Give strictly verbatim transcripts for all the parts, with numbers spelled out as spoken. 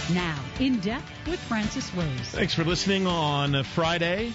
Now, In Depth with Francis Rose. Thanks for listening on Friday,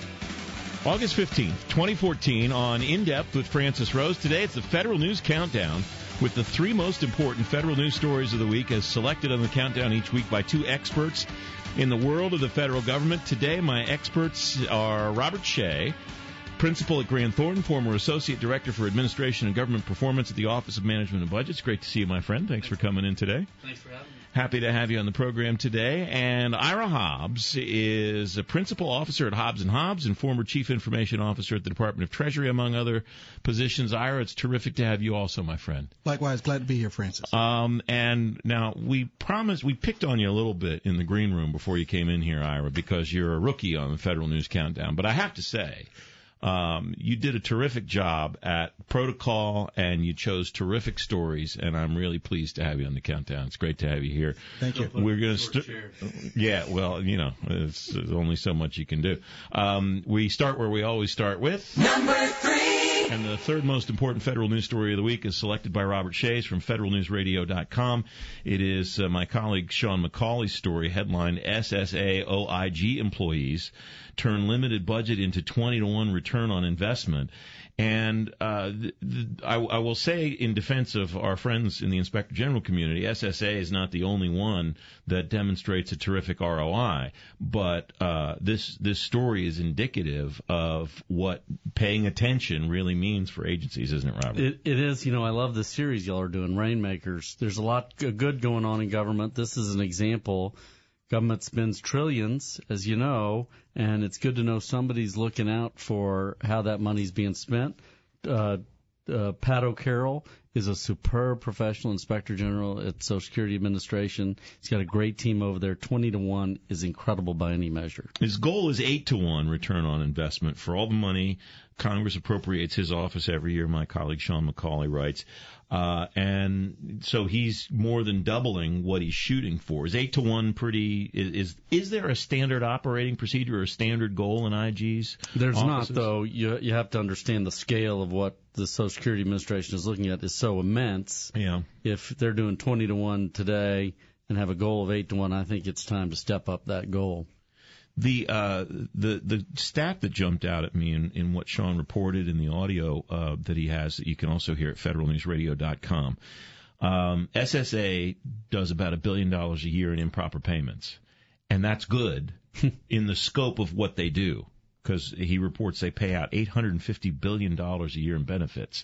August fifteenth, twenty fourteen, on In Depth with Francis Rose. Today it's the Federal News Countdown with the three most important federal news stories of the week as selected on the countdown each week by two experts in the world of the federal government. Today my experts are Robert Shea, Principal at Grant Thornton, former Associate Director for Administration and Government Performance at the Office of Management and Budgets. Great to see you, my friend. Thanks for coming in today. Thanks for having me. Happy to have you on the program today. And Ira Hobbs is a Principal Officer at Hobbs and Hobbs and former Chief Information Officer at the Department of Treasury, among other positions. Ira, it's terrific to have you also, my friend. Likewise, glad to be here, Francis. Um, and now we promised, we picked on you a little bit in the green room before you came in here, Ira, because you're a rookie on the Federal News Countdown. But I have to say, Um, you did a terrific job at protocol, and you chose terrific stories, and I'm really pleased to have you on the countdown. It's great to have you here. Thank you. We're going to st- Yeah, well, you know, it's, there's only so much you can do. Um, we start where we always start with number three. And the third most important federal news story of the week is selected by Robert Shea from federal news radio dot com. It is uh, my colleague Sean McCauley's story, headlined S S A O I G employees turn limited budget into twenty to one return on investment. And uh, th- th- I, I will say, in defense of our friends in the Inspector General community, S S A is not the only one that demonstrates a terrific R O I. But uh, this this story is indicative of what paying attention really means for agencies, isn't it, Robert? It, it is. You know, I love this series y'all are doing, Rainmakers. There's a lot good going on in government. This is an example. Government spends trillions, as you know, and it's good to know somebody's looking out for how that money's being spent. Uh, uh, Pat O'Carroll is a superb professional inspector general at Social Security Administration. He's got a great team over there. twenty to one is incredible by any measure. His goal is eight to one return on investment for all the money Congress appropriates his office every year, my colleague Sean McCauley writes. Uh, and so he's more than doubling what he's shooting for. Is eight to one pretty, is, is, is there a standard operating procedure or a standard goal in I G's There's offices? not, though. You, you have to understand the scale of what the Social Security Administration is looking at is so immense. Yeah. If they're doing twenty to one today and have a goal of eight to one, I think it's time to step up that goal. The uh, the the stat that jumped out at me in, in what Sean reported in the audio uh, that he has that you can also hear at federal news radio dot com. Um, S S A does about a billion dollars a year in improper payments, and that's good in the scope of what they do, because he reports they pay out eight hundred fifty billion dollars a year in benefits.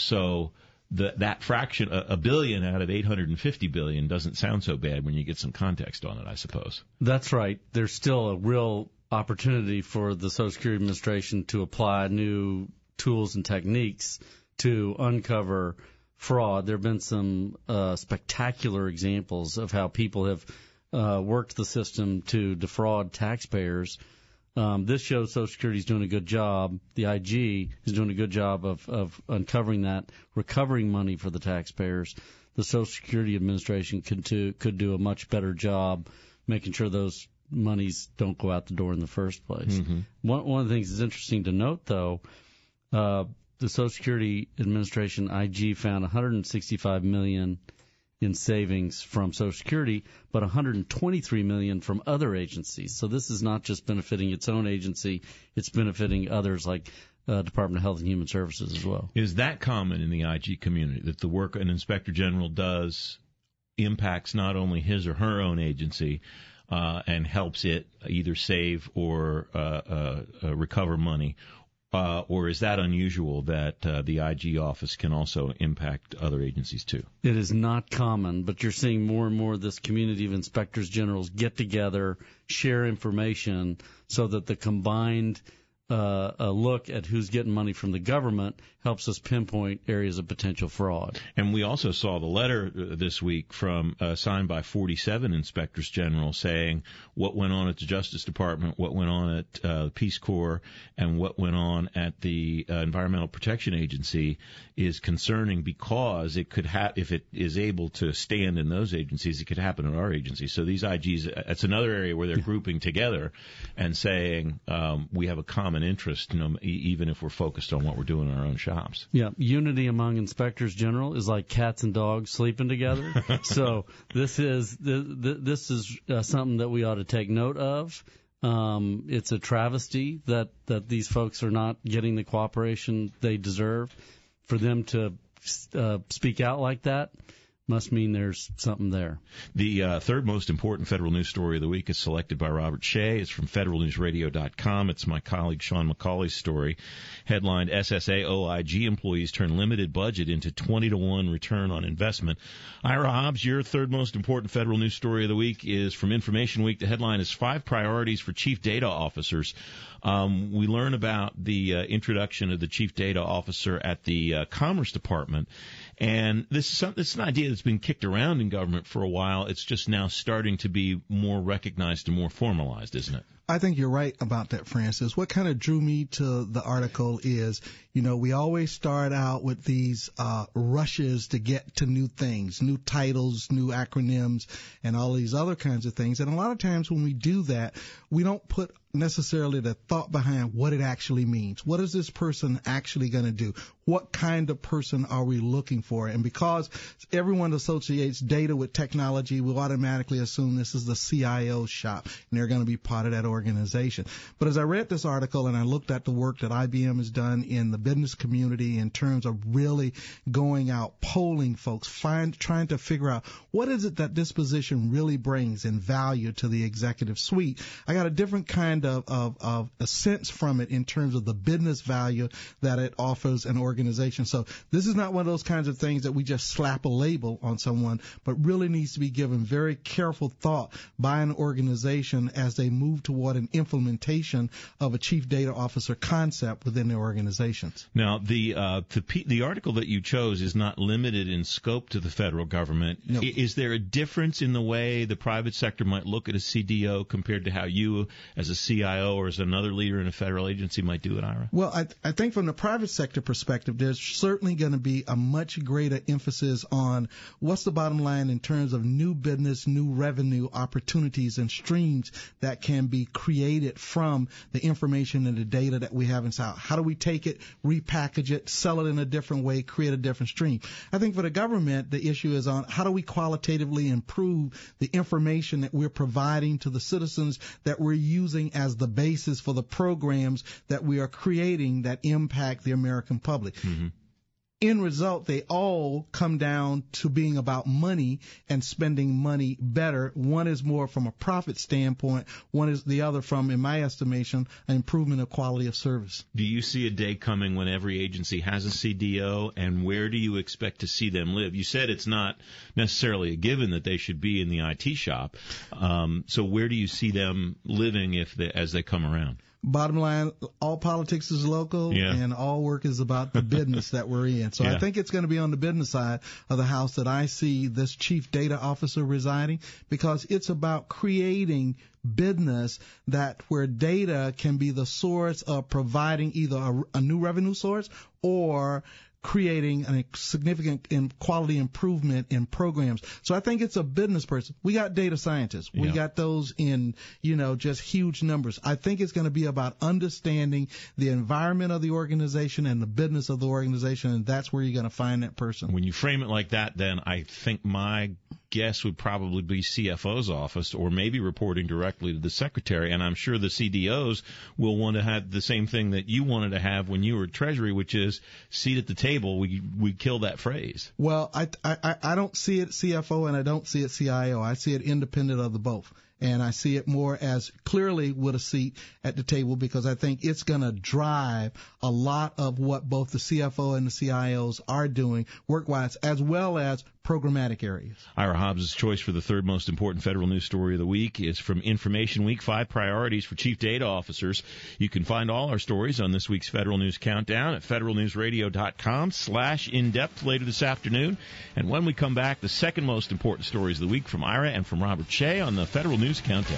So the, that fraction, a, a billion out of eight hundred fifty billion, doesn't sound so bad when you get some context on it, I suppose. That's right. There's still a real opportunity for the Social Security Administration to apply new tools and techniques to uncover fraud. There have been some uh, spectacular examples of how people have uh, worked the system to defraud taxpayers. Um, this shows Social Security is doing a good job. The I G is doing a good job of, of uncovering that, recovering money for the taxpayers. The Social Security Administration could do, could do a much better job making sure those monies don't go out the door in the first place. Mm-hmm. One, one of the things that's interesting to note, though, uh, the Social Security Administration I G found one hundred sixty-five million dollars in savings from Social Security, but one hundred twenty-three million dollars from other agencies. So this is not just benefiting its own agency, it's benefiting others like uh, Department of Health and Human Services as well. Is that common in the I G community, that the work an inspector general does impacts not only his or her own agency uh, and helps it either save or uh, uh, uh, recover money, Uh, or is that unusual that uh, the I G office can also impact other agencies too? It is not common, but you're seeing more and more of this community of inspectors generals get together, share information so that the combined uh, a look at who's getting money from the government helps us pinpoint areas of potential fraud. And we also saw the letter this week from uh, signed by forty-seven inspectors general saying what went on at the Justice Department, what went on at uh, the Peace Corps, and what went on at the uh, Environmental Protection Agency is concerning because it could ha- if it is able to stand in those agencies, it could happen in our agency. So these I Gs, that's another area where they're grouping together and saying um, we have a common common interest, you know, e- even if we're focused on what we're doing in our own shops. Yeah, unity among inspectors general is like cats and dogs sleeping together. So this is this is uh, something that we ought to take note of. Um, it's a travesty that, that these folks are not getting the cooperation they deserve. For them to uh, speak out like that must mean there's something there. The uh, third most important federal news story of the week is selected by Robert Shea. It's from federal news radio dot com. It's my colleague Sean McCauley's story, headlined S S A O I G employees turn limited budget into twenty to one return on investment. Ira Hobbs, your third most important federal news story of the week is from Information Week. The headline is Five Priorities for Chief Data Officers. Um, we learn about the uh, introduction of the Chief Data Officer at the uh, Commerce Department. And this is, some, this is an idea that's been kicked around in government for a while. It's just now starting to be more recognized and more formalized, isn't it? I think you're right about that, Francis. What kind of drew me to the article is, you know, we always start out with these uh, rushes to get to new things, new titles, new acronyms, and all these other kinds of things. And a lot of times when we do that, we don't put necessarily the thought behind what it actually means. What is this person actually going to do? What kind of person are we looking for? And because everyone associates data with technology, we'll automatically assume this is the C I O shop, and they're going to be part of that organization. But as I read this article and I looked at the work that I B M has done in the business community in terms of really going out, polling folks, find, trying to figure out what is it that this position really brings in value to the executive suite, I got a different kind of, of, of a sense from it in terms of the business value that it offers an organization. So this is not one of those kinds of things that we just slap a label on someone, but really needs to be given very careful thought by an organization as they move toward an implementation of a chief data officer concept within their organizations. Now, the uh, the, the article that you chose is not limited in scope to the federal government. No. Is there a difference in the way the private sector might look at a C D O compared to how you, as a C I O or as another leader in a federal agency, might do it, Ira? Well, I, I think from the private sector perspective, there's certainly going to be a much greater emphasis on what's the bottom line in terms of new business, new revenue opportunities and streams that can be created from the information and the data that we have inside. How do we take it, repackage it, sell it in a different way, create a different stream? I think for the government, the issue is on how do we qualitatively improve the information that we're providing to the citizens that we're using as the basis for the programs that we are creating that impact the American public. Mm-hmm. In result, they all come down to being about money and spending money better. One is more from a profit standpoint. One is the other from, in my estimation, an improvement of quality of service. Do you see a day coming when every agency has a C D O, and where do you expect to see them live? You said it's not necessarily a given that they should be in the I T shop. Um, so where do you see them living if they, as they come around? Bottom line, all politics is local, yeah. and all work is about the business that we're in. So yeah. I think it's going to be on the business side of the house that I see this chief data officer residing, because it's about creating business that where data can be the source of providing either a, a new revenue source or creating a significant in quality improvement in programs. So I think it's a business person. We got data scientists. We yeah. got those in, you know, just huge numbers. I think it's going to be about understanding the environment of the organization and the business of the organization, and that's where you're going to find that person. When you frame it like that, then I think my guess would probably be C F O's office, or maybe reporting directly to the secretary. And I'm sure the C D Os will want to have the same thing that you wanted to have when you were at Treasury, which is seat at the table. We we kill that phrase. Well, I I I don't see it C F O and I don't see it C I O. I see it independent of the both. And I see it more as clearly with a seat at the table, because I think it's going to drive a lot of what both the C F O and the C I Os are doing work-wise, as well as programmatic areas. Ira Hobbs' choice for the third most important federal news story of the week is from Information Week, Five Priorities for Chief Data Officers. You can find all our stories on this week's Federal News Countdown at federal news radio dot com slash in-depth later this afternoon. And when we come back, the second most important stories of the week from Ira and from Robert Shea on the Federal News Countdown.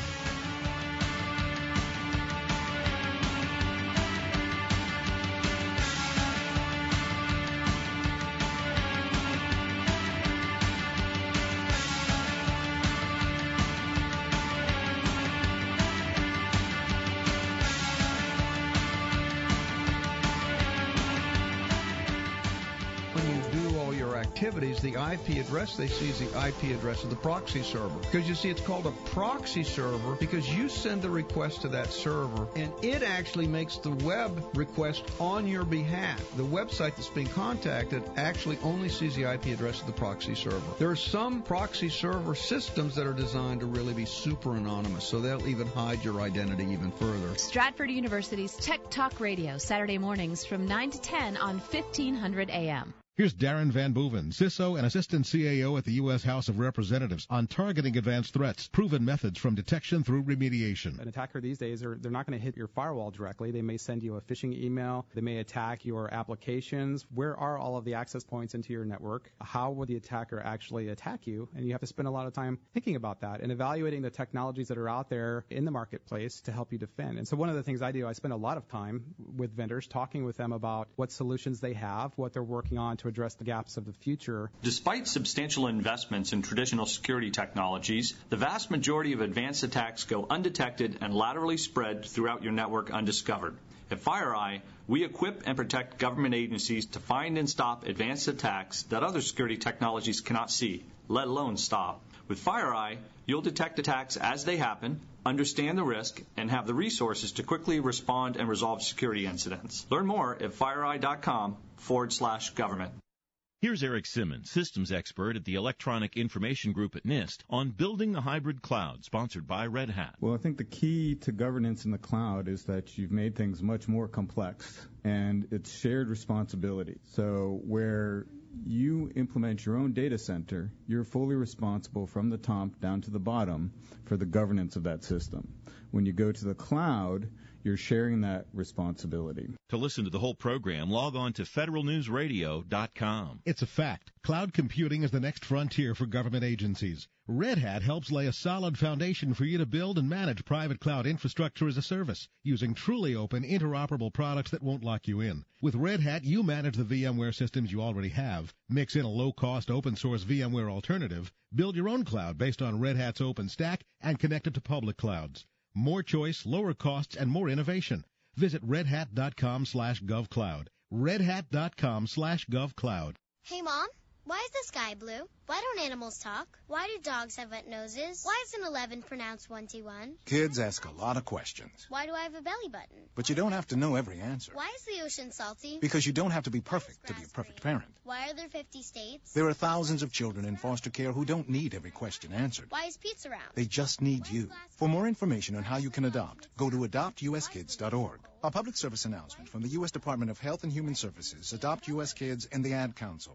activities, the I P address they see is the I P address of the proxy server. Because you see, it's called a proxy server because you send the request to that server, and it actually makes the web request on your behalf. The website that's being contacted actually only sees the I P address of the proxy server. There are some proxy server systems that are designed to really be super anonymous, so they'll even hide your identity even further. Stratford University's Tech Talk Radio, Saturday mornings from nine to ten on fifteen hundred A M. Here's Darren Van Boeven, C I S O and Assistant C A O at the U S House of Representatives, on targeting advanced threats, proven methods from detection through remediation. An attacker these days, are they're not going to hit your firewall directly. They may send you a phishing email. They may attack your applications. Where are all of the access points into your network? How would the attacker actually attack you? And you have to spend a lot of time thinking about that and evaluating the technologies that are out there in the marketplace to help you defend. And so one of the things I do, I spend a lot of time with vendors talking with them about what solutions they have, what they're working on to address the gaps of the future. Despite substantial investments in traditional security technologies, the vast majority of advanced attacks go undetected and laterally spread throughout your network undiscovered. At FireEye, we equip and protect government agencies to find and stop advanced attacks that other security technologies cannot see, let alone stop. With FireEye, you'll detect attacks as they happen, understand the risk, and have the resources to quickly respond and resolve security incidents. Learn more at FireEye.com forward slash government. Here's Eric Simmons, systems expert at the Electronic Information Group at NIST, on building the hybrid cloud, sponsored by Red Hat. Well, I think the key to governance in the cloud is that you've made things much more complex, and it's shared responsibility. So where you implement your own data center, you're fully responsible from the top down to the bottom for the governance of that system. When you go to the cloud, you're sharing that responsibility. To listen to the whole program, log on to federal news radio dot com. It's a fact. Cloud computing is the next frontier for government agencies. Red Hat helps lay a solid foundation for you to build and manage private cloud infrastructure as a service using truly open, interoperable products that won't lock you in. With Red Hat, you manage the VMware systems you already have, mix in a low-cost open-source VMware alternative, build your own cloud based on Red Hat's OpenStack, and connect it to public clouds. More choice, lower costs, and more innovation. Visit redhat.com slash govcloud. redhat.com slash govcloud. Hey, Mom, why is the sky blue? Why don't animals talk? Why do dogs have wet noses? Why is an eleven pronounced twenty-one? Kids ask a lot of questions. Why do I have a belly button? But you don't have to know every answer. Why is the ocean salty? Because you don't have to be perfect to be a perfect parent. Why are there fifty states? There are thousands of children in foster care who don't need every question answered. Why is pizza round? They just need you. For more information on how you can adopt, go to adopt u s kids dot org. A public service announcement from the U S Department of Health and Human Services, Adopt U S Kids, and the Ad Council.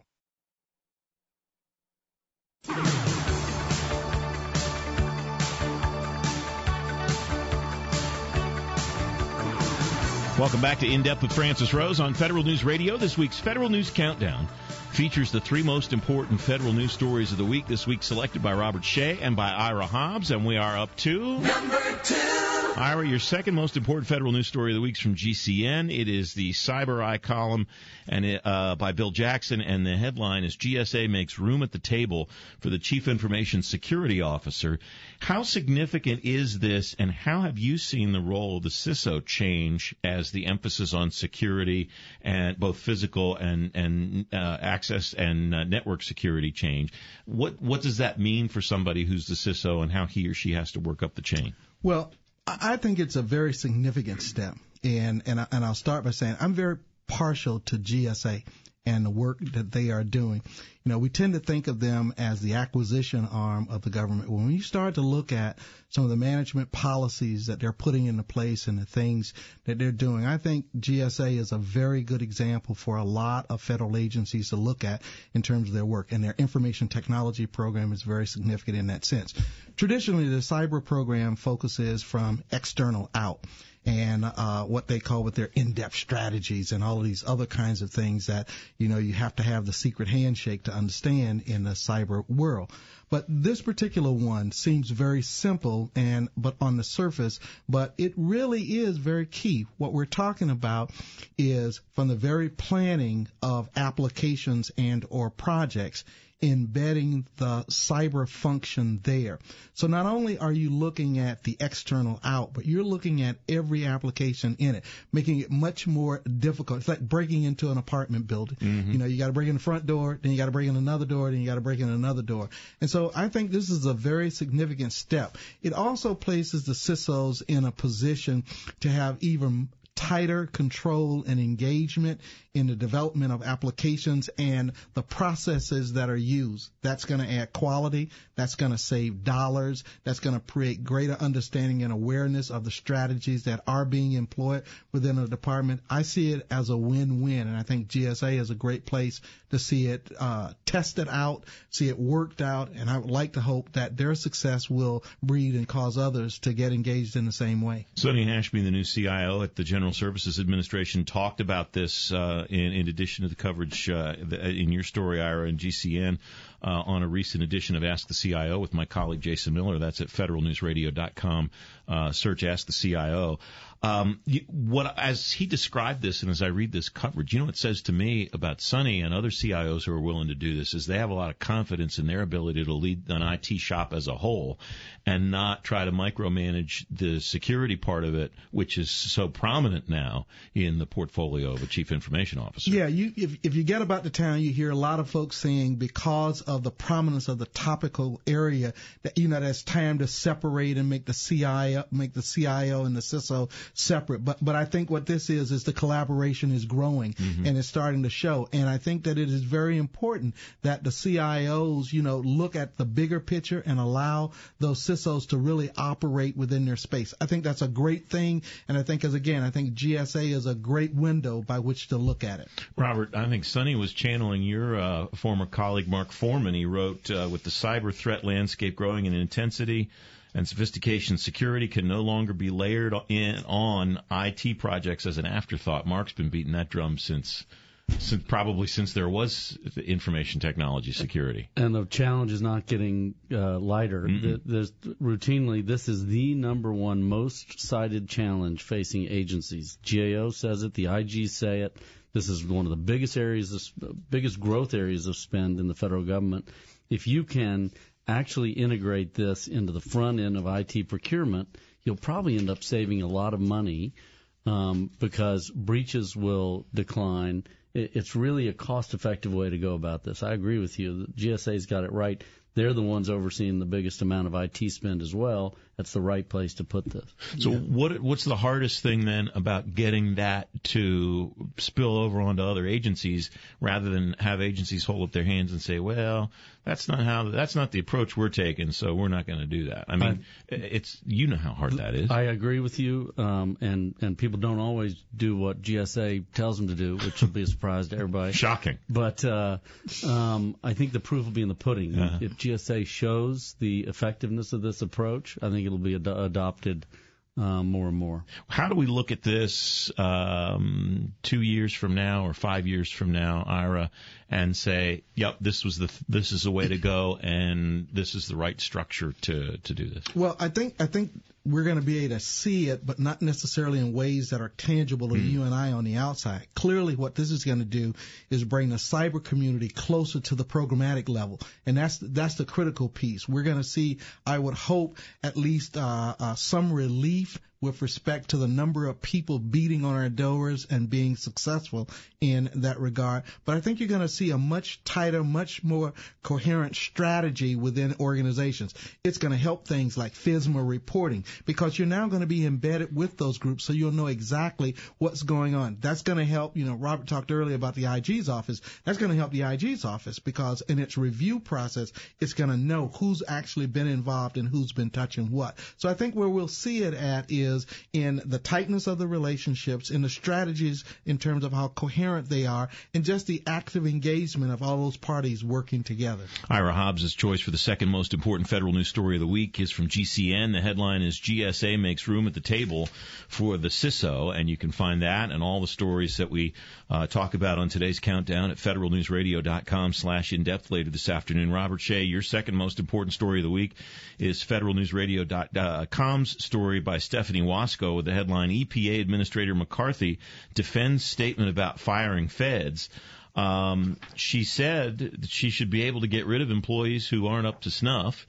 Welcome back to In Depth with Francis Rose on Federal News Radio. This week's Federal News Countdown features the three most important federal news stories of the week. This week selected by Robert Shea and by Ira Hobbs, and we are up to number two. Ira, your second most important federal news story of the week is from G C N. It is the CyberEye column and it, uh, by Bill Jackson, and the headline is G S A makes room at the table for the Chief Information Security Officer. How significant is this, and how have you seen the role of the C I S O change as the emphasis on security and both physical and, and uh, access and uh, network security change? What what does that mean for somebody who's the C I S O and how he or she has to work up the chain? Well, I think it's a very significant step, and and, I, and I'll start by saying I'm very partial to G S A and the work that they are doing. You know, we tend to think of them as the acquisition arm of the government. When you start to look at some of the management policies that they're putting into place and the things that they're doing, I think G S A is a very good example for a lot of federal agencies to look at in terms of their work. And their information technology program is very significant in that sense. Traditionally, the cyber program focuses from external out, and uh, what they call with their in-depth strategies and all of these other kinds of things that, you know, you have to have the secret handshake to understand in the cyber world. But this particular one seems very simple and but on the surface, but it really is very key. What we're talking about is from the very planning of applications and or projects, embedding the cyber function there. So not only are you looking at the external out, but you're looking at every application in it, making it much more difficult. It's like breaking into an apartment building. Mm-hmm. You know, you got to break in the front door, then you got to break in another door, then you got to break in another door. And so I think this is a very significant step. It also places the C I S Os in a position to have even tighter control and engagement in the development of applications and the processes that are used. That's going to add quality. That's going to save dollars. That's going to create greater understanding and awareness of the strategies that are being employed within a department. I see it as a win-win, and I think G S A is a great place to see it uh, tested out, see it worked out, and I would like to hope that their success will breed and cause others to get engaged in the same way. Sonny Ashby, the new C I O at the General Services Administration, talked about this uh, in, in addition to the coverage uh, in your story, Ira, and G C N uh, on a recent edition of Ask the C I O with my colleague Jason Miller. That's at federal news radio dot com. Uh, search Ask the C I O. Um, what, as he described this and as I read this coverage, you know what it says to me about Sonny and other C I Os who are willing to do this is they have a lot of confidence in their ability to lead an I T shop as a whole and not try to micromanage the security part of it, which is so prominent now in the portfolio of a chief information officer. Yeah, you, if, if you get about the town, you hear a lot of folks saying because of the prominence of the topical area that, you know, that's time to separate and make the C I O, make the C I O and the C I S O separate. But but I think what this is is the collaboration is growing mm-hmm. and it's starting to show. And I think that it is very important that the C I Os, you know, look at the bigger picture and allow those C I S Os to really operate within their space. I think that's a great thing. And I think, as again, I think G S A is a great window by which to look at it. Robert, I think Sonny was channeling your uh, former colleague Mark Foreman. He wrote, uh, with the cyber threat landscape growing in intensity and sophistication, security can no longer be layered in on I T projects as an afterthought. Mark's been beating that drum since, since probably since there was information technology security. And the challenge is not getting uh, lighter. Mm-hmm. There's routinely, this is the number one most cited challenge facing agencies. G A O says it, the I Gs say it. This is one of the biggest areas, of, biggest growth areas of spend in the federal government. If you can actually integrate this into the front end of I T procurement, you'll probably end up saving a lot of money um, because breaches will decline. It, it's really a cost-effective way to go about this. I agree with you. The G S A's got it right. They're the ones overseeing the biggest amount of I T spend as well. That's the right place to put this. So yeah. what what's the hardest thing then about getting that to spill over onto other agencies rather than have agencies hold up their hands and say, well, that's not how that's not the approach we're taking, so we're not going to do that. I mean, I, it's you know how hard that is. I agree with you, um, and and people don't always do what G S A tells them to do, which will be a surprise to everybody. Shocking. But uh, um, I think the proof will be in the pudding. Uh-huh. If G S A shows the effectiveness of this approach, I think it'll be ad- adopted uh, more and more. How do we look at this um, two years from now or five years from now, Ira, and say, yep, this was the this is the way to go, and this is the right structure to to do this? Well, I think I think we're going to be able to see it, but not necessarily in ways that are tangible to mm. you and I on the outside. Clearly, what this is going to do is bring the cyber community closer to the programmatic level, and that's that's the critical piece. We're going to see, I would hope, at least uh, uh, some relief with respect to the number of people beating on our doors and being successful in that regard. But I think you're going to see a much tighter, much more coherent strategy within organizations. It's going to help things like FISMA reporting because you're now going to be embedded with those groups so you'll know exactly what's going on. That's going to help, you know, Robert talked earlier about the I G's office. That's going to help the I G's office because in its review process, it's going to know who's actually been involved and who's been touching what. So I think where we'll see it at is is in the tightness of the relationships, in the strategies in terms of how coherent they are, and just the active engagement of all those parties working together. Ira Hobbs' choice for the second most important federal news story of the week is from G C N. The headline is G S A makes room at the table for the C I S O, and you can find that and all the stories that we uh, talk about on today's countdown at federal news radio dot com slash in depth later this afternoon. Robert Shea, your second most important story of the week is federal news radio dot com's story by Stephanie Wasco with the headline E P A Administrator McCarthy defends statement about firing feds. Um, she said that she should be able to get rid of employees who aren't up to snuff.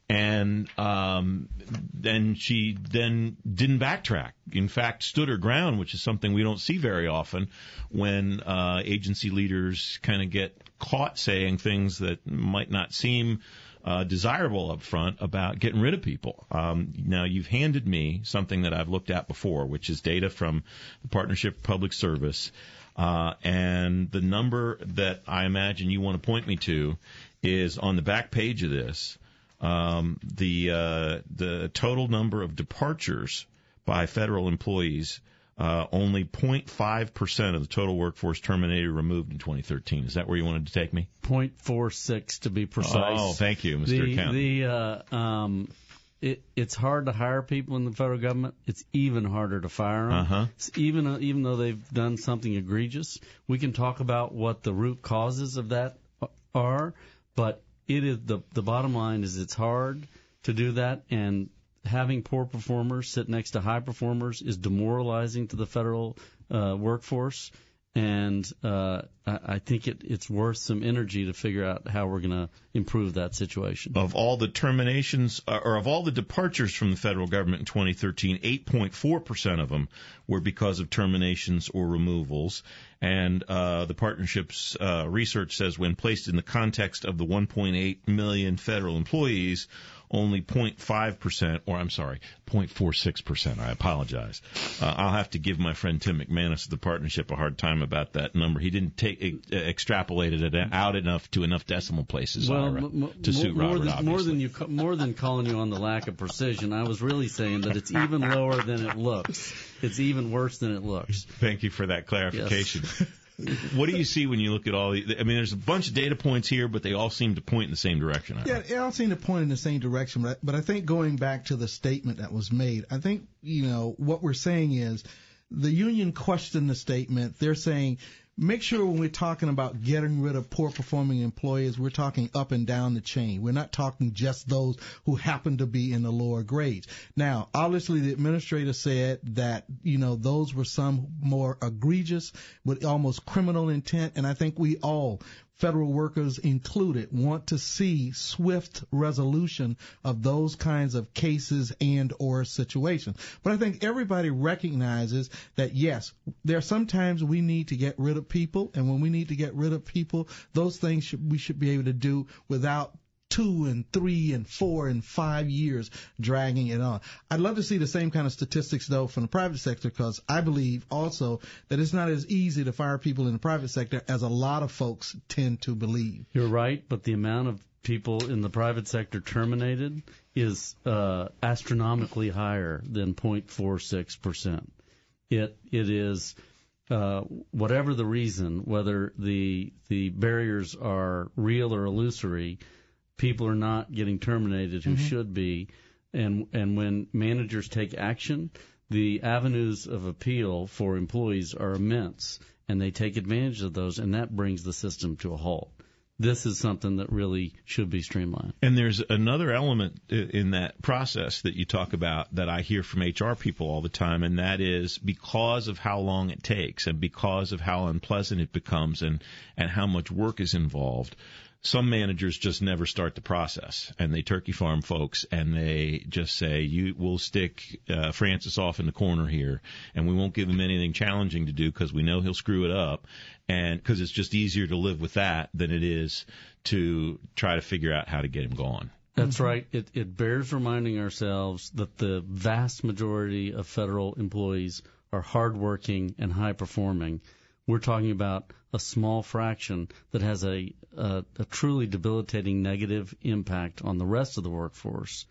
And um, then she then didn't backtrack. In fact, stood her ground, which is something we don't see very often when uh, agency leaders kind of get caught saying things that might not seem uh, desirable up front about getting rid of people. Um, now, you've handed me something that I've looked at before, which is data from the Partnership for Public Service. Uh, and the number that I imagine you want to point me to is on the back page of this. Um, the uh, the total number of departures by federal employees, uh, only zero point five percent of the total workforce terminated or removed in twenty thirteen. Is that where you wanted to take me? zero point four six to be precise. Oh, thank you, Mister The, Accountant. the uh, um, it, it's hard to hire people in the federal government. It's even harder to fire them. Uh-huh. It's even uh, even though they've done something egregious, we can talk about what the root causes of that are, but It is the the bottom line is it's hard to do that, and having poor performers sit next to high performers is demoralizing to the federal uh, workforce. And uh, I, I think it, it's worth some energy to figure out how we're going to improve that situation. Of all the terminations, uh, or of all the departures from the federal government in twenty thirteen, eight point four percent of them were because of terminations or removals. And uh, the partnership's uh, research says when placed in the context of the one point eight million federal employees, only zero point five percent, or I'm sorry, zero point four six percent. I apologize. Uh, I'll have to give my friend Tim McManus of the partnership a hard time about that number. He didn't take uh, extrapolate it out enough to enough decimal places well, Ira, m- to m- suit more Robert, than, obviously. More than, you, more than calling you on the lack of precision, I was really saying that it's even lower than it looks. It's even worse than it looks. Thank you for that clarification. Yes. What do you see when you look at all the, I mean, there's a bunch of data points here, but they all seem to point in the same direction. Yeah, they all seem to point in the same direction. But, but I think going back to the statement that was made, I think, you know, what we're saying is the union questioned the statement. They're saying, make sure when we're talking about getting rid of poor performing employees, we're talking up and down the chain. We're not talking just those who happen to be in the lower grades. Now, obviously, the administrator said that, you know, those were some more egregious with almost criminal intent. And I think we all, federal workers included, want to see swift resolution of those kinds of cases and or situations. But I think everybody recognizes that, yes, there are sometimes we need to get rid of people, and when we need to get rid of people, those things should, we should be able to do without two and three and four and five years dragging it on. I'd love to see the same kind of statistics, though, from the private sector, because I believe also that it's not as easy to fire people in the private sector as a lot of folks tend to believe. You're right, but the amount of people in the private sector terminated is uh, astronomically higher than zero point four six percent. It it is uh, whatever the reason, whether the the barriers are real or illusory, people are not getting terminated who mm-hmm. should be, and and when managers take action, the avenues of appeal for employees are immense, and they take advantage of those, and that brings the system to a halt. This is something that really should be streamlined. And there's another element in that process that you talk about that I hear from H R people all the time, and that is because of how long it takes and because of how unpleasant it becomes and, and how much work is involved. Some managers just never start the process, and they turkey farm folks, and they just say, "You, we'll stick uh, Francis off in the corner here, and we won't give him anything challenging to do because we know he'll screw it up, and because it's just easier to live with that than it is to try to figure out how to get him gone." That's right. It, it bears reminding ourselves that the vast majority of federal employees are hardworking and high-performing. We're talking about a small fraction that has a, a, a truly debilitating negative impact on the rest of the workforce.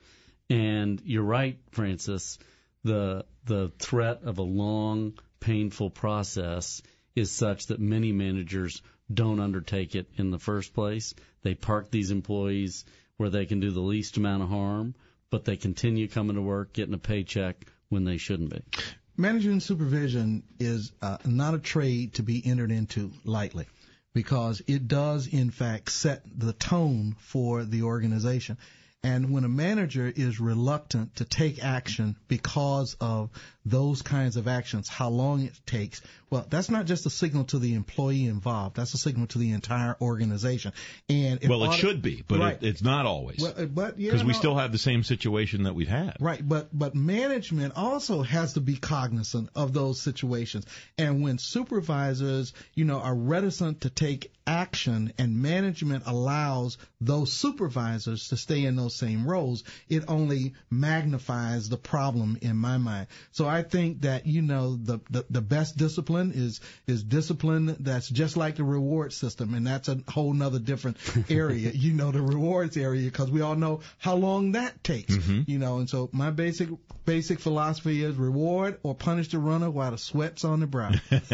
And you're right, Francis, the the threat of a long, painful process is such that many managers don't undertake it in the first place. They park these employees where they can do the least amount of harm, but they continue coming to work, getting a paycheck when they shouldn't be. Management supervision is uh, not a trade to be entered into lightly, because it does, in fact, set the tone for the organization. And when a manager is reluctant to take action because of those kinds of actions, how long it takes, well, that's not just a signal to the employee involved. That's a signal to the entire organization. And if well, it audit, should be, but right. it, it's not always. Well, but because yeah, we no, still have the same situation that we've had. Right, but but management also has to be cognizant of those situations. And when supervisors, you know, are reticent to take action and management allows those supervisors to stay in those same roles, it only magnifies the problem in my mind. So I think that, you know, the, the, the best discipline is, is discipline that's just like the reward system. And that's a whole nother different area, you know, the rewards area, because we all know how long that takes, mm-hmm. you know. And so my basic, basic philosophy is reward or punish the runner while the sweat's on the brow.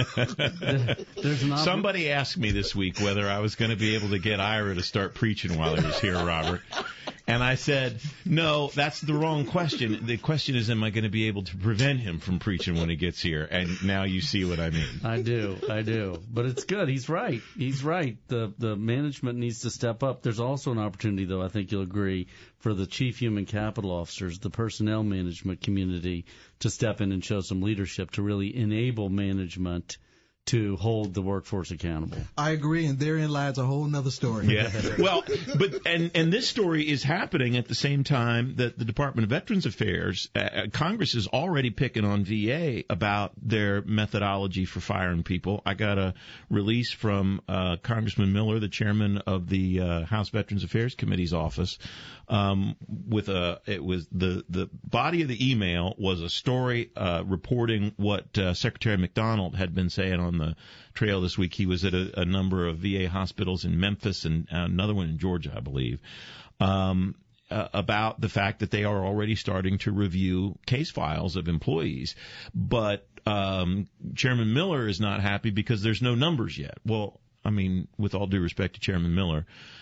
There's an Somebody asked me this week whether I was going to be able to get Ira to start preaching while he was here, Robert. And I said, no, that's the wrong question. The question is, am I going to be able to prevent him from preaching when he gets here? And now you see what I mean. I do, I do. But it's good. He's right. He's right. The the management needs to step up. There's also an opportunity, though, I think you'll agree, for the chief human capital officers, the personnel management community, to step in and show some leadership to really enable management to hold the workforce accountable. I agree, and therein lies a whole nother story. Yeah. Well, but and and this story is happening at the same time that the Department of Veterans Affairs, uh, Congress is already picking on V A about their methodology for firing people. I got a release from uh, Congressman Miller, the chairman of the uh, House Veterans Affairs Committee's office, um, with a it was the the body of the email was a story uh, reporting what uh, Secretary McDonald had been saying on the trail this week. He was at a, a number of V A hospitals in Memphis and another one in Georgia, I believe, um, uh, about the fact that they are already starting to review case files of employees. But um, Chairman Miller is not happy because there's no numbers yet. Well, I mean, with all due respect to Chairman Miller,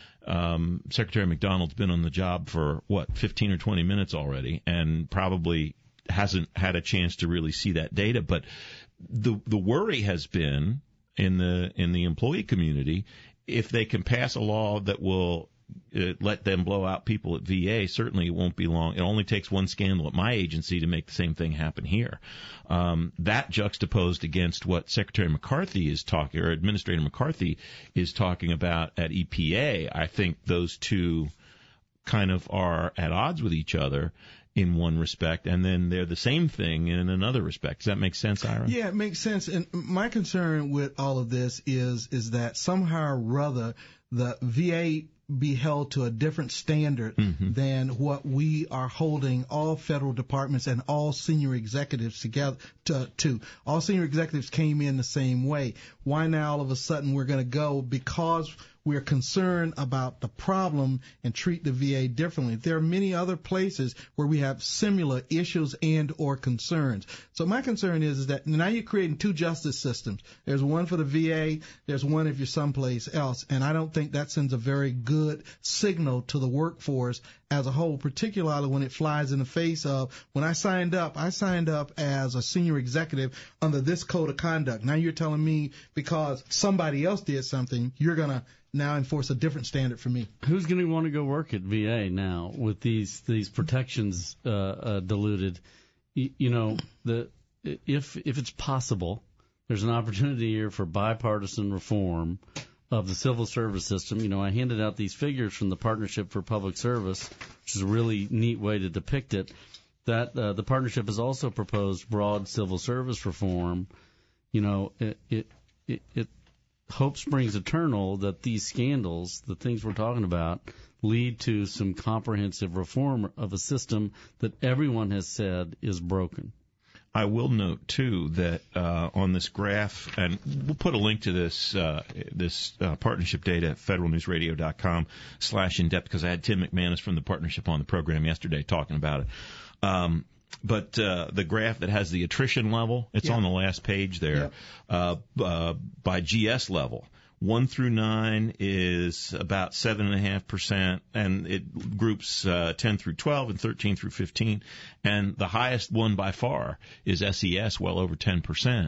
um, Secretary McDonald's been on the job for, what, fifteen or twenty minutes already, and probably hasn't had a chance to really see that data. But the the worry has been in the in the employee community, if they can pass a law that will uh, let them blow out people at V A, certainly it won't be long. It only takes one scandal at my agency to make the same thing happen here. Um, that juxtaposed against what Secretary McCarthy is talking, or Administrator McCarthy is talking about at E P A, I think those two kind of are at odds with each other in one respect, and then they're the same thing in another respect. Does that make sense, Ira? Yeah, it makes sense. And my concern with all of this is is that somehow or rather the V A be held to a different standard mm-hmm. than what we are holding all federal departments and all senior executives together to, to. All senior executives came in the same way. Why now all of a sudden we're going to go because we're concerned about the problem and treat the V A differently? There are many other places where we have similar issues and or concerns. So my concern is, is that now you're creating two justice systems. There's one for the V A, there's one if you're someplace else. And I don't think that sends a very good signal to the workforce as a whole, particularly when it flies in the face of, when I signed up, I signed up as a senior executive under this code of conduct. Now you're telling me because somebody else did something, you're going to now enforce a different standard for me. Who's going to want to go work at V A now with these these protections uh, uh, diluted? You, you know, the if if it's possible, there's an opportunity here for bipartisan reform of the civil service system. You know, I handed out these figures from the Partnership for Public Service, which is a really neat way to depict it. That uh, the partnership has also proposed broad civil service reform. You know, it it it. it hope springs eternal that these scandals, the things we're talking about, lead to some comprehensive reform of a system that everyone has said is broken. I will note, too, that uh, on this graph, and we'll put a link to this uh, this uh, partnership data at federalnewsradio.com slash in-depth, because I had Tim McManus from the partnership on the program yesterday talking about it. Um, But uh, the graph that has the attrition level, it's yeah. on the last page there, yeah. uh, uh, by G S level. One through nine is about seven point five percent, and it groups uh, ten through twelve and thirteen through fifteen. And the highest one by far is S E S, well over ten percent.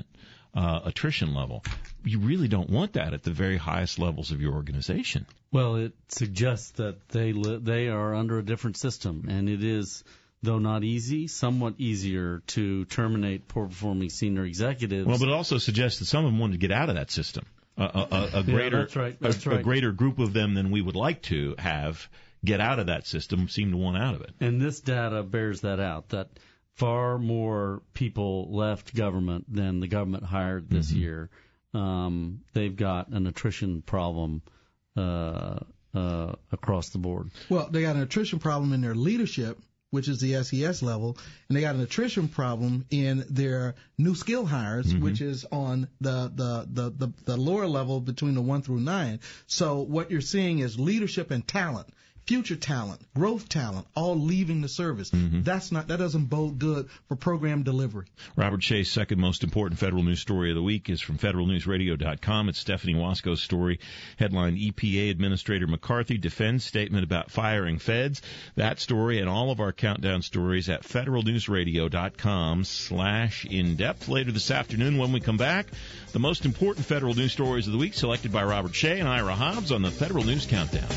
uh, attrition level. You really don't want that at the very highest levels of your organization. Well, it suggests that they li- they are under a different system, and it is, though not easy, somewhat easier to terminate poor-performing senior executives. Well, but it also suggests that some of them wanted to get out of that system. A, a, a greater, yeah, that's right. That's a, right. a greater group of them than we would like to have get out of that system seem to want out of it. And this data bears that out, that far more people left government than the government hired this mm-hmm. year. Um, they've got an attrition problem uh, uh, across the board. Well, they got an attrition problem in their leadership, which is the S E S level, and they got an attrition problem in their new skill hires, mm-hmm. which is on the, the, the, the, the lower level between the one through nine. So what you're seeing is leadership and talent, future talent, growth talent, all leaving the service. Mm-hmm. That's not, that doesn't bode good for program delivery. Robert Shea's second most important federal news story of the week is from federal news radio dot com. It's Stephanie Wasco's story. Headline: E P A Administrator McCarthy defends statement about firing feds. That story and all of our countdown stories at federal news radio dot com slash in depth. Later this afternoon when we come back, the most important federal news stories of the week selected by Robert Shea and Ira Hobbs on the Federal News Countdown.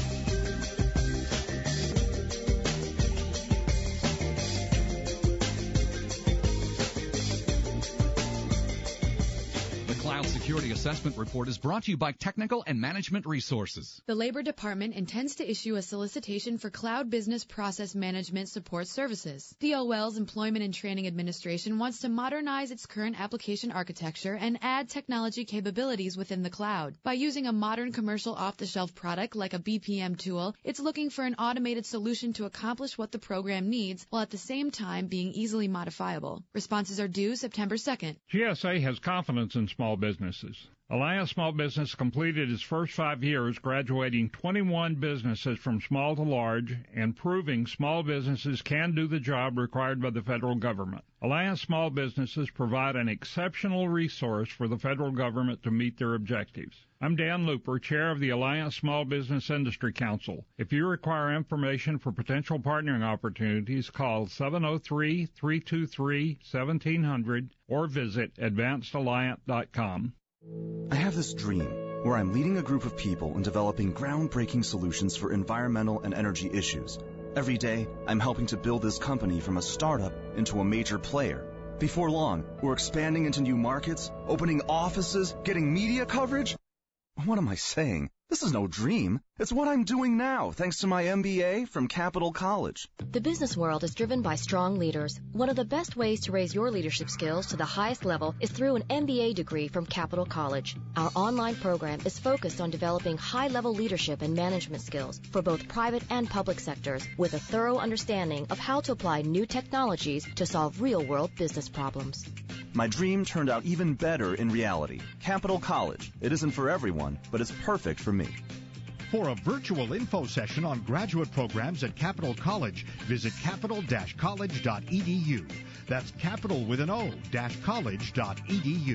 Security Assessment Report is brought to you by Technical and Management Resources. The Labor Department intends to issue a solicitation for Cloud Business Process Management Support Services. D O L's Employment and Training Administration wants to modernize its current application architecture and add technology capabilities within the cloud. By using a modern commercial off-the-shelf product like a B P M tool, it's looking for an automated solution to accomplish what the program needs while at the same time being easily modifiable. Responses are due September second. G S A has confidence in small businesses. Alliance Small Business completed its first five years, graduating twenty-one businesses from small to large and proving small businesses can do the job required by the federal government. Alliance Small Businesses provide an exceptional resource for the federal government to meet their objectives. I'm Dan Looper, chair of the Alliance Small Business Industry Council. If you require information for potential partnering opportunities, call seven oh three, three two three, one seven hundred or visit advanced alliant dot com. I have this dream where I'm leading a group of people in developing groundbreaking solutions for environmental and energy issues. Every day, I'm helping to build this company from a startup into a major player. Before long, we're expanding into new markets, opening offices, getting media coverage. What am I saying? This is no dream. It's what I'm doing now, thanks to my M B A from Capital College. The business world is driven by strong leaders. One of the best ways to raise your leadership skills to the highest level is through an M B A degree from Capital College. Our online program is focused on developing high-level leadership and management skills for both private and public sectors, with a thorough understanding of how to apply new technologies to solve real-world business problems. My dream turned out even better in reality. Capital College. It isn't for everyone, but it's perfect for me. For a virtual info session on graduate programs at Capital College, visit capital dash college dot e d u. That's capital with an O, dash college dot e d u.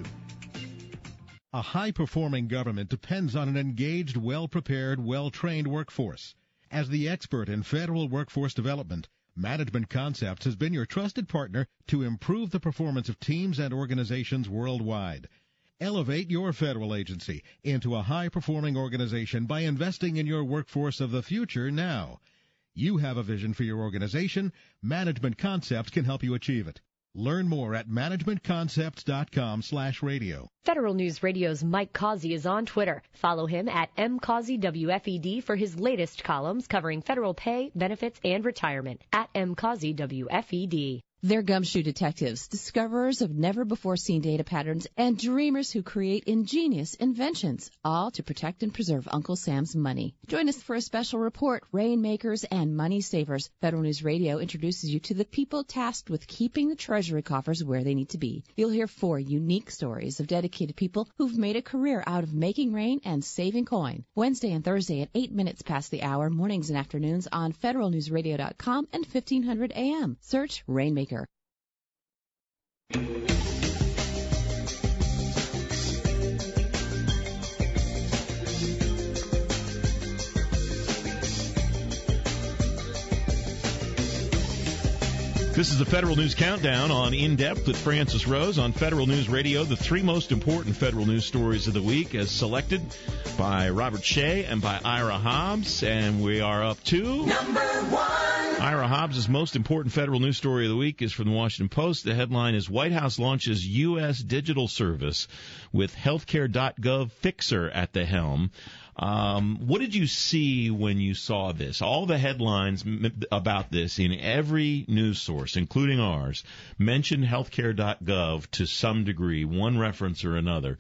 A high-performing government depends on an engaged, well-prepared, well-trained workforce. As the expert in federal workforce development, Management Concepts has been your trusted partner to improve the performance of teams and organizations worldwide. Elevate your federal agency into a high-performing organization by investing in your workforce of the future now. You have a vision for your organization. Management Concepts can help you achieve it. Learn more at management concepts dot com slash radio. Federal News Radio's Mike Causey is on Twitter. Follow him at M Causey W F E D for his latest columns covering federal pay, benefits, and retirement at M Causey W F E D. They're gumshoe detectives, discoverers of never-before-seen data patterns, and dreamers who create ingenious inventions, all to protect and preserve Uncle Sam's money. Join us for a special report, Rainmakers and Money Savers. Federal News Radio introduces you to the people tasked with keeping the Treasury coffers where they need to be. You'll hear four unique stories of dedicated people who've made a career out of making rain and saving coin. Wednesday and Thursday at eight minutes past the hour, mornings and afternoons on federal news radio dot com and fifteen hundred A M. Search Rainmaker. This is the Federal News Countdown on In Depth with Francis Rose on Federal News Radio. The three most important federal news stories of the week as selected by Robert Shea and by Ira Hobbs. And we are up to number one. Ira Hobbs' most important federal news story of the week is from the Washington Post. The headline is White House launches U S digital service with healthcare dot gov fixer at the helm. Um, what did you see when you saw this? All the headlines m- about this in every news source, including ours, mentioned healthcare dot gov to some degree, one reference or another.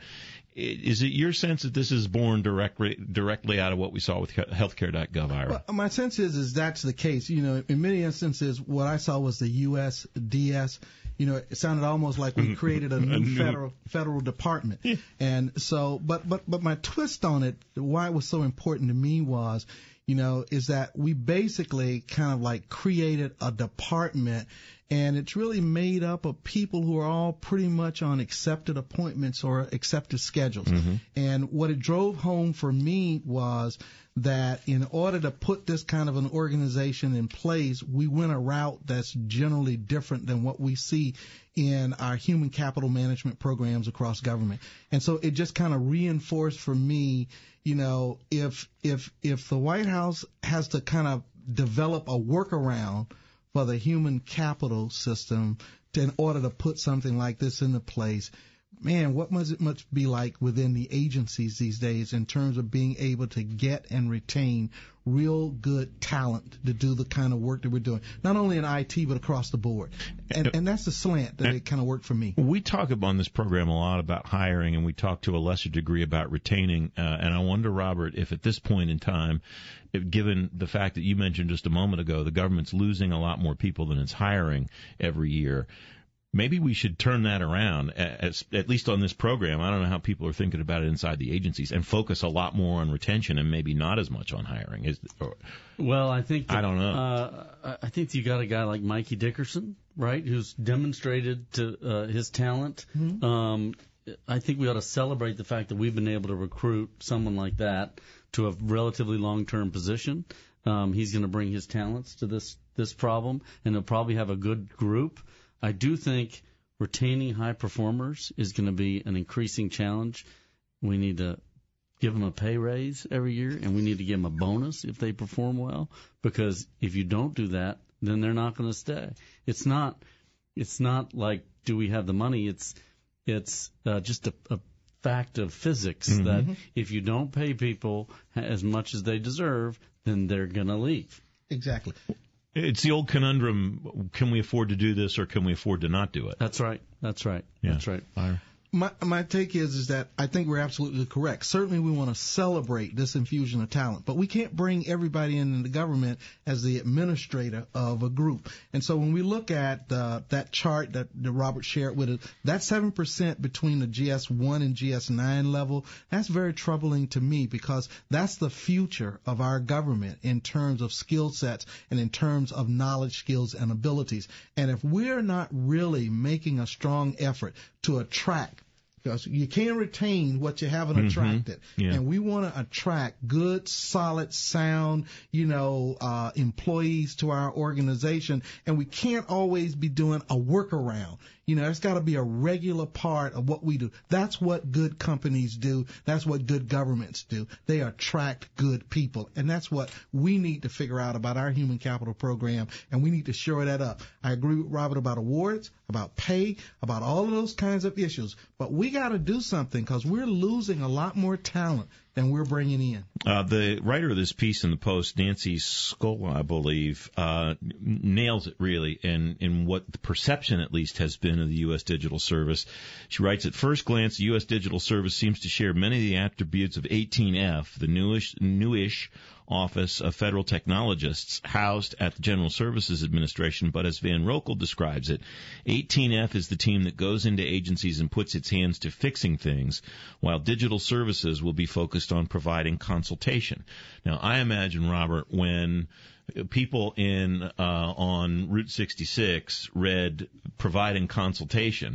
Is it your sense that this is born directly directly out of what we saw with healthcare dot gov, Ira? Well, my sense is is that's the case. You know, in many instances, what I saw was the U S D S. You know, it sounded almost like we created a new, a new federal federal department. Yeah. And so, but but but my twist on it, why it was so important to me was, you know, is that we basically kind of like created a department, and it's really made up of people who are all pretty much on accepted appointments or accepted schedules. Mm-hmm. And what it drove home for me was that in order to put this kind of an organization in place, we went a route that's generally different than what we see in our human capital management programs across government. And so it just kind of reinforced for me, you know, if if if the White House has to kind of develop a workaround for the human capital system to, in order to put something like this into place, man, what must it must be like within the agencies these days in terms of being able to get and retain real good talent to do the kind of work that we're doing, not only in I T but across the board. And, and that's the slant that it kind of worked for me. We talk on this program a lot about hiring, and we talk to a lesser degree about retaining. Uh, and I wonder, Robert, if at this point in time, if given the fact that you mentioned just a moment ago, the government's losing a lot more people than it's hiring every year, maybe we should turn that around, at, at least on this program. I don't know how people are thinking about it inside the agencies, and focus a lot more on retention and maybe not as much on hiring. Is, or, well, I think that, I don't know. Uh, I think you got a guy like Mikey Dickerson, right, who's demonstrated to uh, his talent. Mm-hmm. Um, I think we ought to celebrate the fact that we've been able to recruit someone like that to a relatively long-term position. Um, he's going to bring his talents to this this problem, and he'll probably have a good group. I do think retaining high performers is going to be an increasing challenge. We need to give them a pay raise every year, and we need to give them a bonus if they perform well, because if you don't do that, then they're not going to stay. It's not it's not like, do we have the money? It's it's uh, just a, a fact of physics mm-hmm. that if you don't pay people as much as they deserve, then they're going to leave. Exactly. It's the old conundrum, can we afford to do this or can we afford to not do it? That's right. That's right. Yeah. That's right. Fire. My my take is is that I think we're absolutely correct. Certainly we want to celebrate this infusion of talent, but we can't bring everybody in the government as the administrator of a group. And so when we look at uh, that chart that, that Robert shared with us, that seven percent between the G S one and G S nine level, that's very troubling to me, because that's the future of our government in terms of skill sets and in terms of knowledge, skills, and abilities. And if we're not really making a strong effort to attract, because you can't retain what you haven't mm-hmm. attracted. Yeah. And we want to attract good, solid, sound, you know, uh, employees to our organization. And we can't always be doing a workaround. You know, it's got to be a regular part of what we do. That's what good companies do. That's what good governments do. They attract good people. And that's what we need to figure out about our human capital program. And we need to shore that up. I agree with Robert about awards, about pay, about all of those kinds of issues. But we got to do something, because we're losing a lot more talent than we're bringing in. Uh, the writer of this piece in the Post, Nancy Scola, I believe, uh, nails it really in, in what the perception at least has been of the U S Digital Service. She writes, at first glance, the U S Digital Service seems to share many of the attributes of eighteen F, the newish, newish Office of Federal Technologists housed at the General Services Administration, but as Van Rokel describes it, eighteen F is the team that goes into agencies and puts its hands to fixing things, while Digital Services will be focused on providing consultation. Now, I imagine, Robert, when people in uh, on Route sixty-six read providing consultation,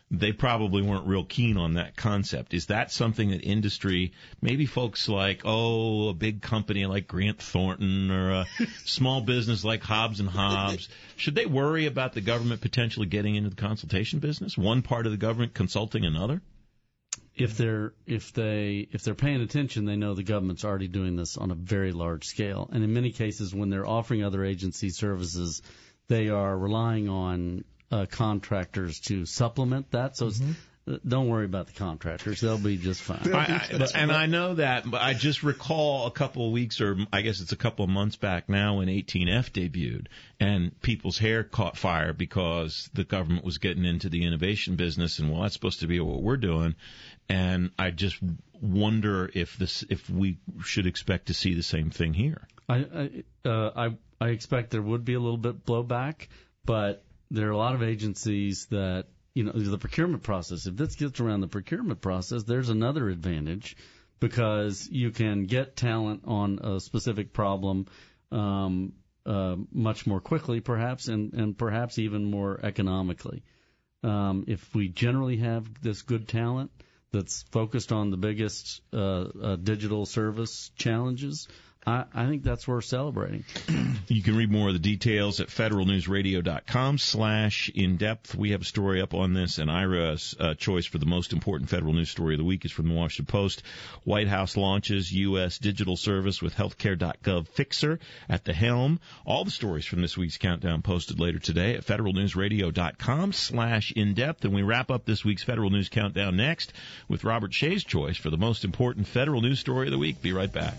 they probably weren't real keen on that concept. Is that something that industry, maybe folks like, oh, a big company like Grant Thornton or a small business like Hobbs and Hobbs, should they worry about the government potentially getting into the consultation business? One part of the government consulting another? If they're if they if they're paying attention, they know the government's already doing this on a very large scale. And in many cases, when they're offering other agency services, they are relying on uh, contractors to supplement that. So mm-hmm. it's, don't worry about the contractors; they'll be just fine. I, I, but, and I know that, but I just recall a couple of weeks, or I guess it's a couple of months back now, when eighteen F debuted, and people's hair caught fire because the government was getting into the innovation business, and well, that's supposed to be what we're doing. And I just wonder if this, if we should expect to see the same thing here. I I, uh, I I expect there would be a little bit blowback, but there are a lot of agencies that, you know, the procurement process. If this gets around the procurement process, there's another advantage because you can get talent on a specific problem um, uh, much more quickly, perhaps, and and perhaps even more economically. Um, if we generally have this good talent that's focused on the biggest uh, uh, digital service challenges, I, I think that's worth celebrating. You can read more of the details at federalnewsradio.com slash in-depth. We have a story up on this, and Ira's uh, choice for the most important federal news story of the week is from the Washington Post. White House launches U S digital service with healthcare dot gov fixer at the helm. All the stories from this week's countdown posted later today at federalnewsradio.com slash in-depth. And we wrap up this week's Federal News Countdown next with Robert Shea's choice for the most important federal news story of the week. Be right back.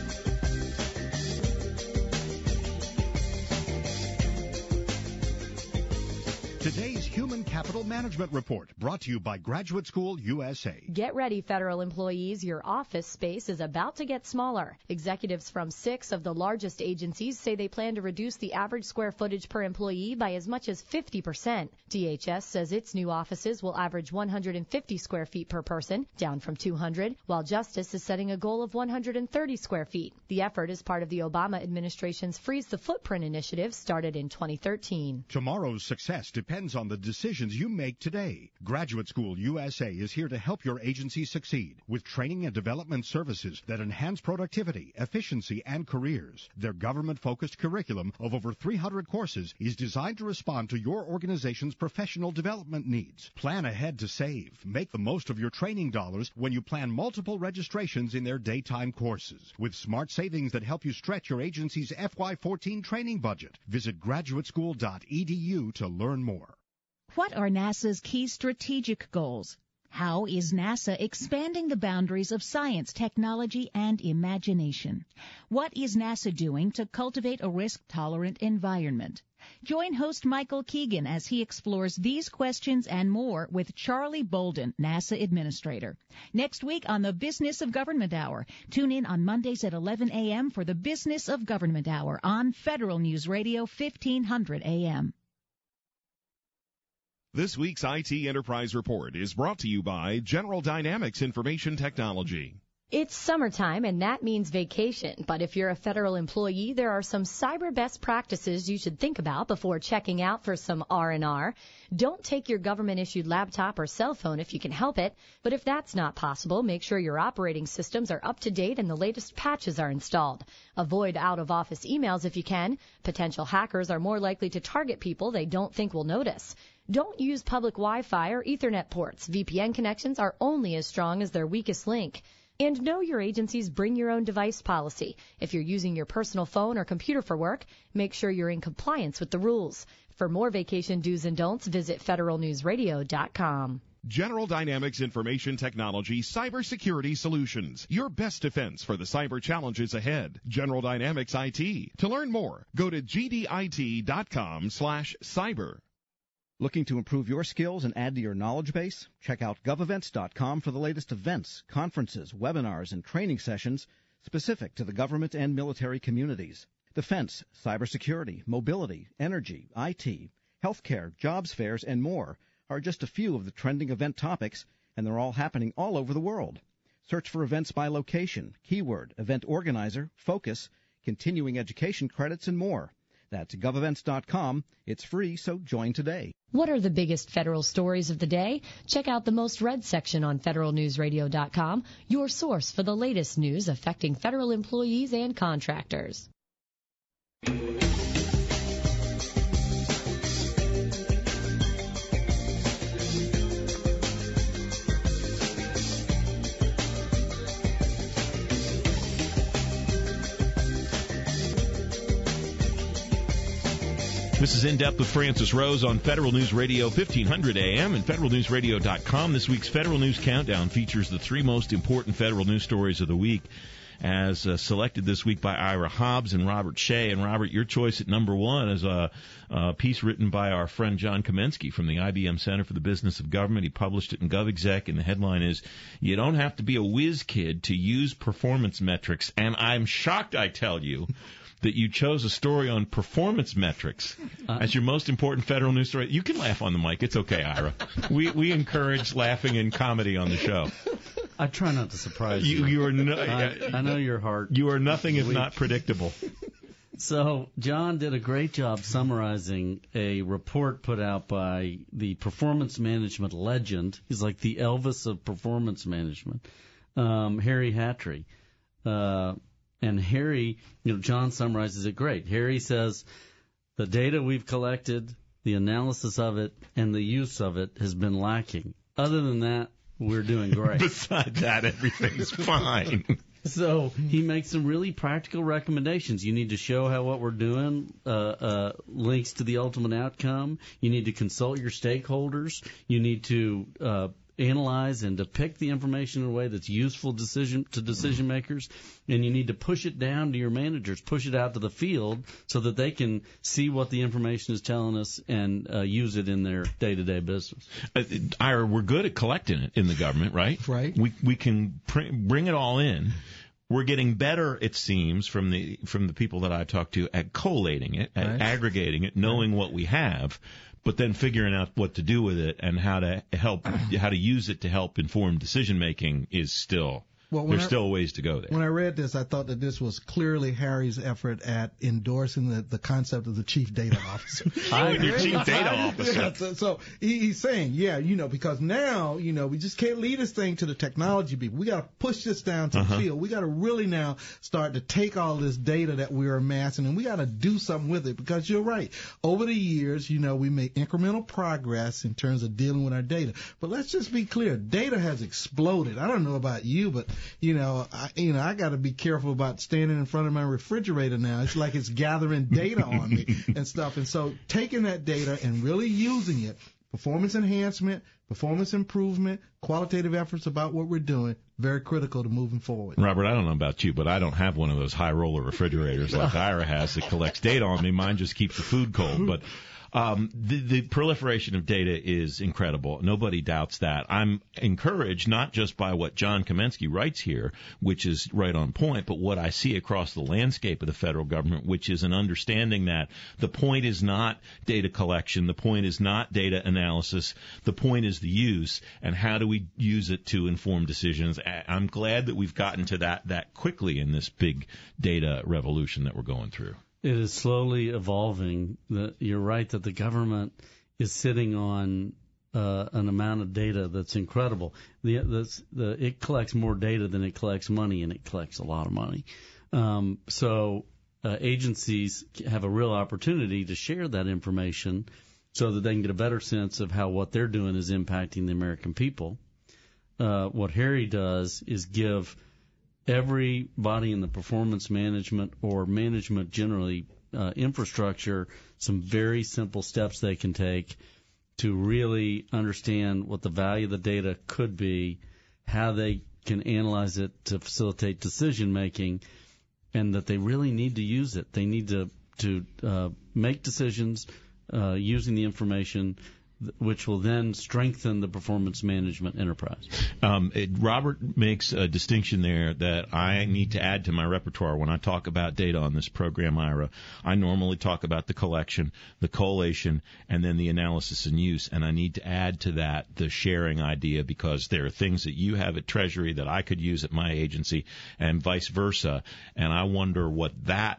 Today's Human Capital Management Report, brought to you by Graduate School U S A. Get ready, federal employees. Your office space is about to get smaller. Executives from six of the largest agencies say they plan to reduce the average square footage per employee by as much as fifty percent. D H S says its new offices will average one hundred fifty square feet per person, down from two hundred, while Justice is setting a goal of one hundred thirty square feet. The effort is part of the Obama administration's Freeze the Footprint initiative started in twenty thirteen. Tomorrow's success depends on the decisions you make today. Graduate School U S A is here to help your agency succeed with training and development services that enhance productivity, efficiency, and careers. Their government-focused curriculum of over three hundred courses is designed to respond to your organization's professional development needs. Plan ahead to save. Make the most of your training dollars when you plan multiple registrations in their daytime courses. With smart savings that help you stretch your agency's F Y fourteen training budget. Visit graduate school dot e d u to learn more. What are NASA's key strategic goals? How is NASA expanding the boundaries of science, technology, and imagination? What is NASA doing to cultivate a risk-tolerant environment? Join host Michael Keegan as he explores these questions and more with Charlie Bolden, NASA Administrator. Next week on the Business of Government Hour. Tune in on Mondays at eleven a.m. for the Business of Government Hour on Federal News Radio, fifteen hundred A M. This week's I T Enterprise Report is brought to you by General Dynamics Information Technology. It's summertime, and that means vacation. But if you're a federal employee, there are some cyber best practices you should think about before checking out for some R and R. Don't take your government-issued laptop or cell phone if you can help it. But if that's not possible, make sure your operating systems are up to date and the latest patches are installed. Avoid out-of-office emails if you can. Potential hackers are more likely to target people they don't think will notice. Don't use public Wi-Fi or Ethernet ports. V P N connections are only as strong as their weakest link. And know your agency's bring your own device policy. If you're using your personal phone or computer for work, make sure you're in compliance with the rules. For more vacation do's and don'ts, visit federal news radio dot com. General Dynamics Information Technology Cybersecurity Solutions. Your best defense for the cyber challenges ahead. General Dynamics I T. To learn more, go to g d i t dot com slash cyber. Looking to improve your skills and add to your knowledge base? Check out gov events dot com for the latest events, conferences, webinars, and training sessions specific to the government and military communities. Defense, cybersecurity, mobility, energy, I T, healthcare, jobs fairs, and more are just a few of the trending event topics, and they're all happening all over the world. Search for events by location, keyword, event organizer, focus, continuing education credits, and more. That's gov events dot com. It's free, so join today. What are the biggest federal stories of the day? Check out the most read section on federal news radio dot com, your source for the latest news affecting federal employees and contractors. This is In Depth with Francis Rose on Federal News Radio fifteen hundred A M and federal news radio dot com. This week's Federal News Countdown features the three most important federal news stories of the week, as uh, selected this week by Ira Hobbs and Robert Shea. And, Robert, your choice at number one is a, a piece written by our friend John Kamensky from the I B M Center for the Business of Government. He published it in GovExec, and the headline is, "You don't have to be a whiz kid to use performance metrics." And I'm shocked, I tell you, that you chose a story on performance metrics uh, as your most important federal news story. You can laugh on the mic. It's okay, Ira. We we encourage laughing and comedy on the show. I try not to surprise you. You, you are no, I, I know your heart. You are nothing if not predictable. So John did a great job summarizing a report put out by the performance management legend. He's like the Elvis of performance management, um, Harry Hatry. Uh, And Harry, you know, John summarizes it great. Harry says the data we've collected, the analysis of it, and the use of it has been lacking. Other than that, we're doing great. Besides that, everything's fine. So he makes some really practical recommendations. You need to show how what we're doing uh, uh, links to the ultimate outcome. You need to consult your stakeholders. You need to uh, analyze and depict the information in a way that's useful decision to decision makers, and you need to push it down to your managers, push it out to the field so that they can see what the information is telling us and uh, use it in their day-to-day business. Uh, Ira, we're good at collecting it in the government, right? Right. We we can pr- bring it all in. We're getting better, it seems, from the from the people that I talk to at collating it, at right. aggregating it, knowing right. what we have, but then figuring out what to do with it and how to help, how to use it to help inform decision making is still. Well, There's I, still a ways to go there. When I read this, I thought that this was clearly Harry's effort at endorsing the, the concept of the chief data officer. I'm your chief data officer. Yeah, so so he, he's saying, yeah, you know, because now, you know, we just can't leave this thing to the technology people. We got to push this down to uh-huh. the field. We got to really now start to take all this data that we're amassing, and we got to do something with it, because you're right. Over the years, you know, we make incremental progress in terms of dealing with our data. But let's just be clear. Data has exploded. I don't know about you, but You know, I, you know, I got to be careful about standing in front of my refrigerator now. It's like it's gathering data on me and stuff. And so taking that data and really using it, performance enhancement, performance improvement, qualitative efforts about what we're doing, very critical to moving forward. Robert, I don't know about you, but I don't have one of those high roller refrigerators like Ira has that collects data on me. Mine just keeps the food cold. But Um, the, the proliferation of data is incredible. Nobody doubts that. I'm encouraged not just by what John Kamensky writes here, which is right on point, but what I see across the landscape of the federal government, which is an understanding that the point is not data collection, the point is not data analysis, the point is the use, and how do we use it to inform decisions. I'm glad that we've gotten to that that quickly in this big data revolution that we're going through. It is slowly evolving. The, you're right that the government is sitting on uh, an amount of data that's incredible. The, the, the, it collects more data than it collects money, and it collects a lot of money. Um, so uh, agencies have a real opportunity to share that information so that they can get a better sense of how what they're doing is impacting the American people. Uh, what Harry does is give everybody in the performance management or management generally uh, infrastructure some very simple steps they can take to really understand what the value of the data could be, how they can analyze it to facilitate decision making, and that they really need to use it. They need to to uh, make decisions uh, using the information, which will then strengthen the performance management enterprise. Um, it, Robert makes a distinction there that I need to add to my repertoire when I talk about data on this program, Ira. I normally talk about the collection, the collation, and then the analysis and use, and I need to add to that the sharing idea, because there are things that you have at Treasury that I could use at my agency and vice versa, and I wonder what that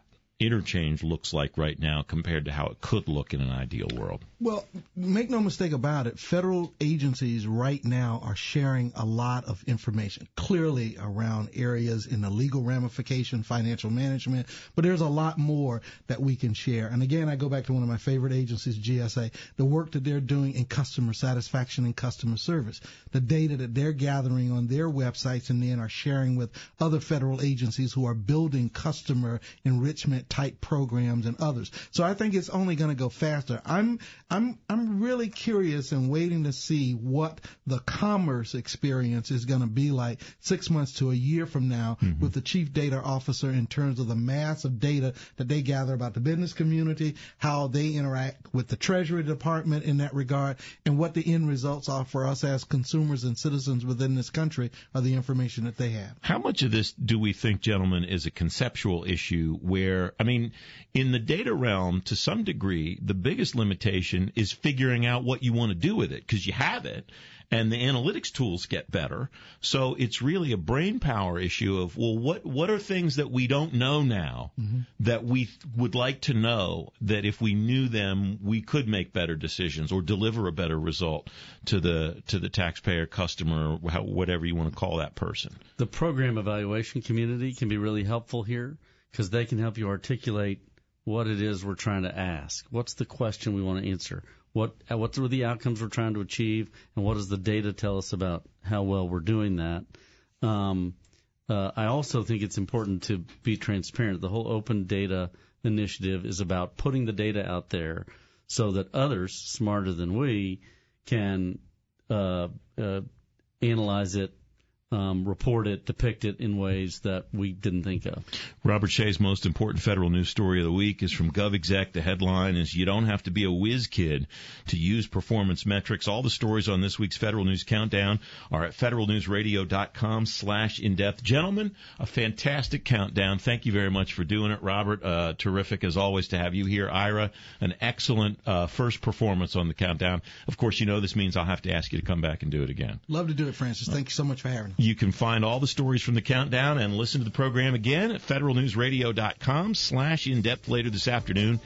interchange looks like right now compared to how it could look in an ideal world. Well, make no mistake about it, federal agencies right now are sharing a lot of information, clearly around areas in the legal ramification, financial management, but there's a lot more that we can share. And again, I go back to one of my favorite agencies, G S A, the work that they're doing in customer satisfaction and customer service, the data that they're gathering on their websites and then are sharing with other federal agencies who are building customer enrichment type programs and others. So I think it's only going to go faster. I'm I'm I'm really curious and waiting to see what the commerce experience is going to be like six months to a year from now mm-hmm. with the chief data officer in terms of the mass of data that they gather about the business community, how they interact with the Treasury Department in that regard, and what the end results are for us as consumers and citizens within this country of the information that they have. How much of this do we think, gentlemen, is a conceptual issue where, I mean, in the data realm, to some degree, the biggest limitation is figuring out what you want to do with it, because you have it, and the analytics tools get better. So it's really a brain power issue of, well, what what are things that we don't know now mm-hmm. that we th- would like to know, that if we knew them, we could make better decisions or deliver a better result to the to the taxpayer, customer, how, whatever you want to call that person. The program evaluation community can be really helpful here because they can help you articulate what it is we're trying to ask. What's the question we want to answer? What what are the outcomes we're trying to achieve, and what does the data tell us about how well we're doing that? Um, uh, I also think it's important to be transparent. The whole open data initiative is about putting the data out there so that others smarter than we can uh, uh, analyze it, Um, report it, depict it in ways that we didn't think of. Robert Shea's most important federal news story of the week is from GovExec. The headline is, "You don't have to be a whiz kid to use performance metrics." All the stories on this week's Federal News Countdown are at federalnewsradio.com slash in-depth. Gentlemen, a fantastic countdown. Thank you very much for doing it. Robert, uh, terrific as always to have you here. Ira, an excellent uh, first performance on the countdown. Of course, you know this means I'll have to ask you to come back and do it again. Love to do it, Francis. Thank you so much for having me. You can find all the stories from the countdown and listen to the program again at federalnewsradio.com slash in-depth later this afternoon.